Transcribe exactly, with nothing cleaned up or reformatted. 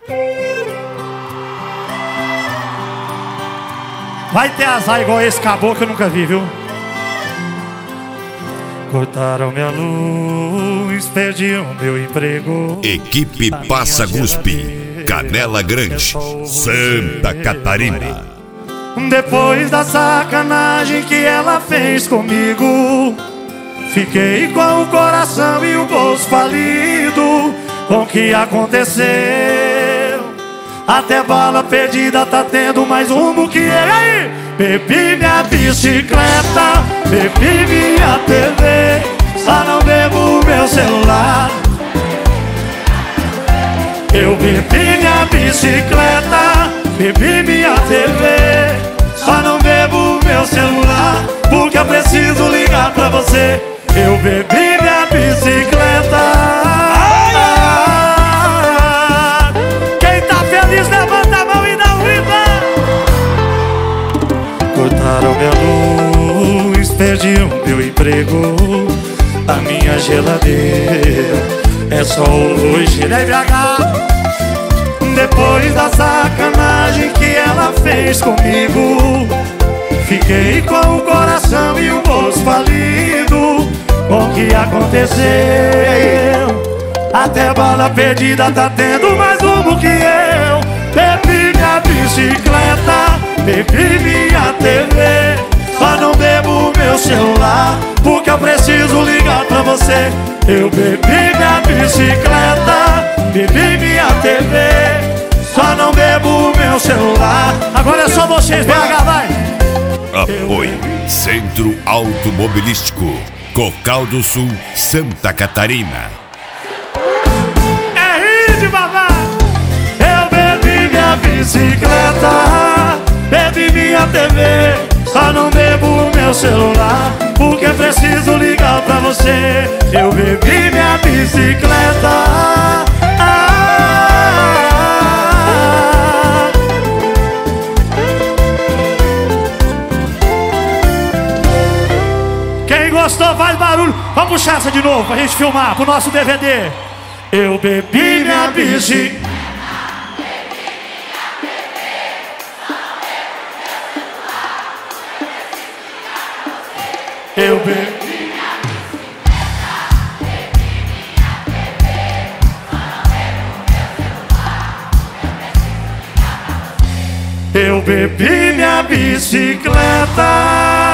Vai ter azar igual esse caboclo que eu nunca vi, viu? Cortaram minha luz, perdi o meu emprego. Equipe Passa Guspe, Canela Grande, Santa Catarina. Depois da sacanagem que ela fez comigo, fiquei com o coração e o bolso falido. Com o que aconteceu, até bala perdida tá tendo mais rumo que ele. Aí, bebi minha bicicleta, bebi minha T V, só não bebo meu celular. Eu bebi minha bicicleta, bebi minha T V, só não bebo meu celular, porque eu preciso ligar pra você. Eu bebi minha bicicleta. Quem tá feliz levanta a mão e dá um riba. Cortaram minha luz, perdi o meu emprego, a minha geladeira é só hoje. Vem pra cá. Depois da sacanagem que ela fez comigo, fiquei com o coração e o bolso falido. Com o que aconteceu, até bala perdida tá tendo mais rumo que eu. Bebi minha bicicleta, bebi minha T V, só não bebo meu celular, porque eu preciso ligar pra você. Eu bebi minha bicicleta, bebi minha T V, só não bebo meu celular. Agora é só vocês, B H, vai! Apoio Centro Automobilístico Cocal do Sul, Santa Catarina. É índio, babá! Eu bebi minha bicicleta, bebi minha T V, só não bebo meu celular, porque preciso ligar pra você. Eu bebi minha bicicleta. Ah, quem gostou faz barulho. Vamos puxar essa de novo pra gente filmar pro nosso D V D. Eu bebi minha bicicleta, eu bebi. Eu bebi minha bicicleta.